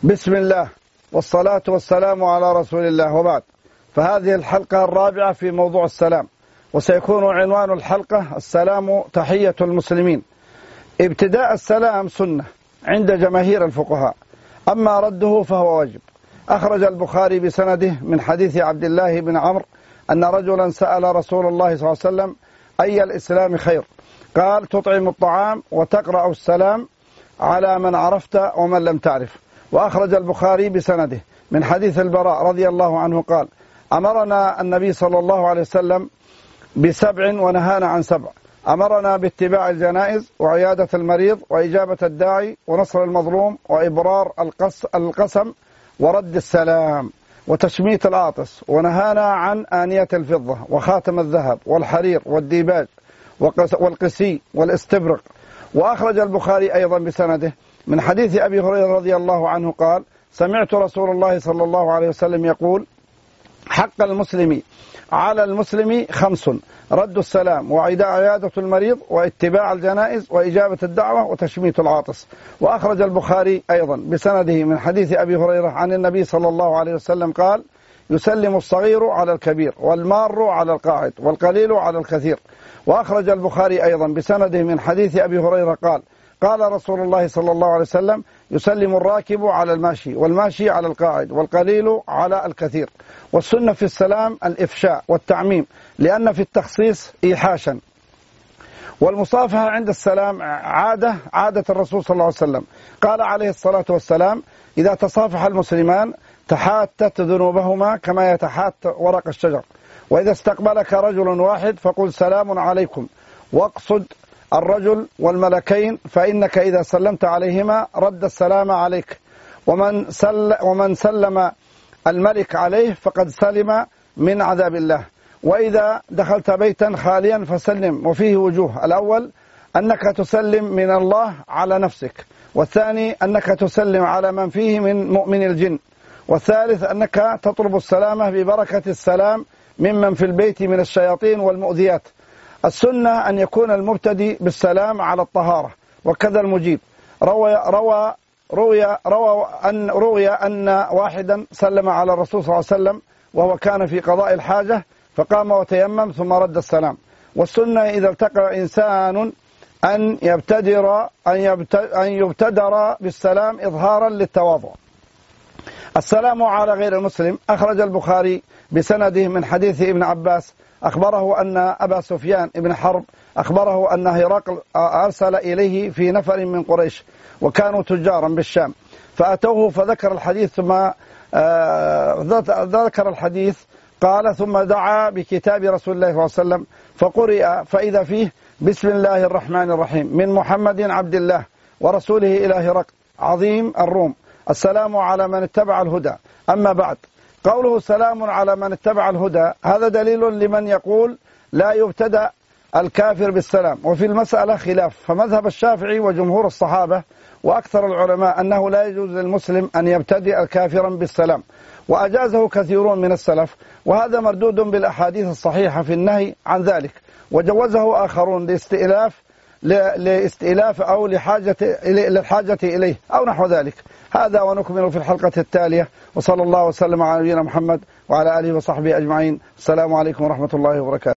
بسم الله والصلاة والسلام على رسول الله، وبعد. فهذه الحلقة الرابعة في موضوع السلام، وسيكون عنوان الحلقة السلام تحية المسلمين. ابتداء السلام سنة عند جماهير الفقهاء، أما رده فهو واجب. أخرج البخاري بسنده من حديث عبد الله بن عمرو أن رجلا سأل رسول الله صلى الله عليه وسلم: أي الإسلام خير؟ قال: تطعم الطعام وتقرأ السلام على من عرفت ومن لم تعرف. وأخرج البخاري بسنده من حديث البراء رضي الله عنه قال: أمرنا النبي صلى الله عليه وسلم ب7 ونهانا عن 7. أمرنا باتباع الجنائز وعيادة المريض وإجابة الداعي ونصر المظلوم وإبرار القسم ورد السلام وتشميت العاطس، ونهانا عن آنية الفضة وخاتم الذهب والحرير والديباج والقسي والاستبرق. وأخرج البخاري أيضا بسنده من حديث أبي هريرة رضي الله عنه قال: سمعت رسول الله صلى الله عليه وسلم يقول: حق المسلم على المسلم 5: رد السلام وعيادة المريض واتباع الجنائز وإجابة الدعوة وتشميت العاطس. وأخرج البخاري أيضا بسنده من حديث أبي هريرة عن النبي صلى الله عليه وسلم قال: يسلم الصغير على الكبير والمار على القاعد والقليل على الكثير. وأخرج البخاري أيضا بسنده من حديث أبي هريرة قال: قال رسول الله صلى الله عليه وسلم: يسلم الراكب على الماشي والماشي على القاعد والقليل على الكثير. والسنة في السلام الإفشاء والتعميم، لأن في التخصيص إيحاشا. والمصافحة عند السلام عادة الرسول صلى الله عليه وسلم. قال عليه الصلاة والسلام: إذا تصافح المسلمان تحاتت ذنوبهما كما يتحات ورق الشجر. وإذا استقبلك رجل واحد فقل: سلام عليكم، واقصد الرجل والملكين، فإنك إذا سلمت عليهما رد السلام عليك. ومن سلم الملك عليه فقد سلم من عذاب الله. وإذا دخلت بيتا خاليا فسلم، وفيه وجوه: الأول أنك تسلم من الله على نفسك، والثاني أنك تسلم على من فيه من مؤمن الجن، والثالث أنك تطلب السلامة ببركة السلام ممن في البيت من الشياطين والمؤذيات. السنة أن يكون المبتدئ بالسلام على الطهارة، وكذا المجيب. روي أن واحدا سلم على الرسول صلى الله عليه وسلم وهو كان في قضاء الحاجة، فقام وتيمم ثم رد السلام. والسنة إذا التقى إنسان أن يبتدر بالسلام إظهارا للتواضع. السلام على غير المسلم. أخرج البخاري بسنده من حديث ابن عباس أخبره أن أبا سفيان بن حرب أخبره أن هرقل أرسل إليه في نفر من قريش، وكانوا تجارا بالشام، فأتوه فذكر الحديث قال: ثم دعا بكتاب رسول الله صلى الله عليه وسلم فقرئ، فإذا فيه: بسم الله الرحمن الرحيم، من محمد عبد الله ورسوله إلى هرقل عظيم الروم، السلام على من اتبع الهدى. أما بعد. قوله سلام على من اتبع الهدى هذا دليل لمن يقول لا يبتدأ الكافر بالسلام، وفي المسألة خلاف، فمذهب الشافعي وجمهور الصحابة وأكثر العلماء أنه لا يجوز للمسلم أن يبتدئ كافرا بالسلام، وأجازه كثيرون من السلف، وهذا مردود بالأحاديث الصحيحة في النهي عن ذلك، وجوزه آخرون لاستئلاف أو للحاجة إليه أو نحو ذلك. هذا ونكمل في الحلقة التالية، وصلى الله وسلم على نبينا محمد وعلى آله وصحبه أجمعين. السلام عليكم ورحمة الله وبركاته.